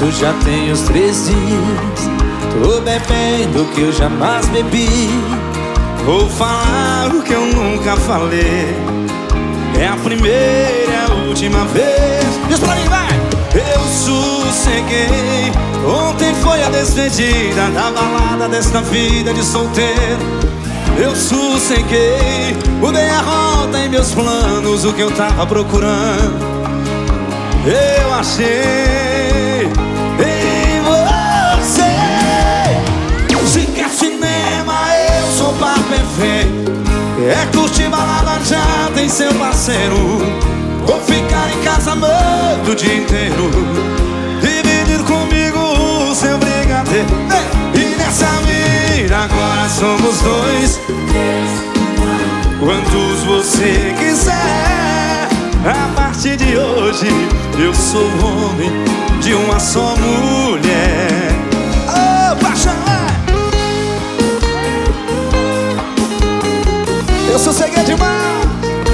virado, já tem uns 3 dias. Tô bebendo que eu jamais bebi. Vou falar o que eu nunca falei. É a primeira e a última vez. Diz pra mim, vai! Eu sosseguei. Ontem foi a despedida da balada desta vida de solteiro. Eu sosseguei. Mudei a rota em meus planos, o que eu tava procurando eu achei em você. Se quer cinema, eu sou o par perfeito. É curtir balada, já tem seu parceiro. Vou ficar em casa amando o dia inteiro. Dividir comigo o seu brigadeiro. E nessa vida agora somos dois. Quantos você quiser. A partir de hoje eu sou o homem de uma só mulher. Oh, paixão! Eu sosseguei demais.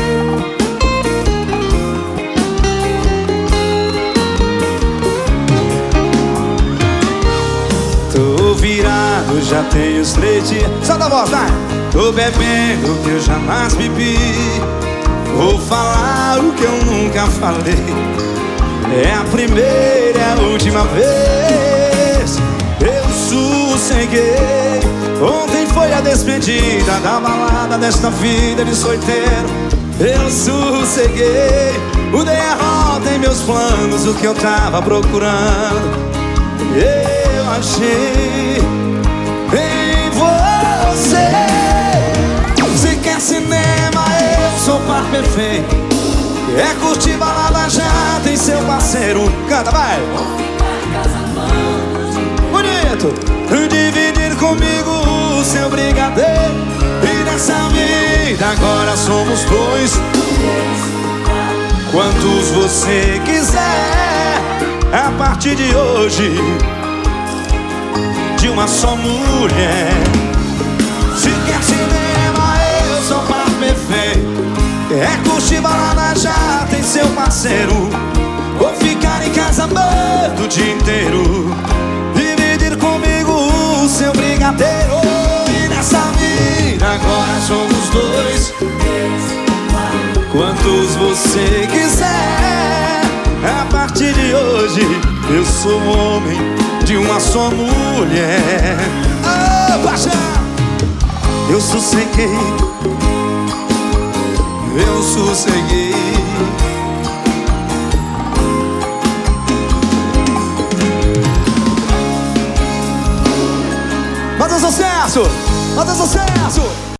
Tô virado, já tem uns 3 dias. Solta a voz, vai! Tô bebendo que eu jamais bebi. Vou falar o que eu nunca falei. É a primeira e a última vez. Eu sosseguei. Ontem foi a despedida da balada desta vida de solteiro. Eu sosseguei. Mudei a rota em meus planos, o que eu tava procurando eu achei em você. Se quer cinema, eu sou o par perfeito. É curtir balada, já tem seu parceiro. Canta, vai! Bonito! Dividir comigo o seu brigadeiro. E nessa vida agora somos dois. Quantos você quiser. A partir de hoje, de uma só mulher. Se quer cinema, eu sou o par perfeito. É curtir balada, já tem seu parceiro. Vou ficar em casa amando o dia inteiro. Dividir comigo o seu brigadeiro. E nessa vida agora somos dois. Quantos você quiser. A partir de hoje eu sou o homem de uma só mulher. Oh, paixão! Eu sosseguei. Eu sosseguei. Faz um sucesso! Faz um sucesso!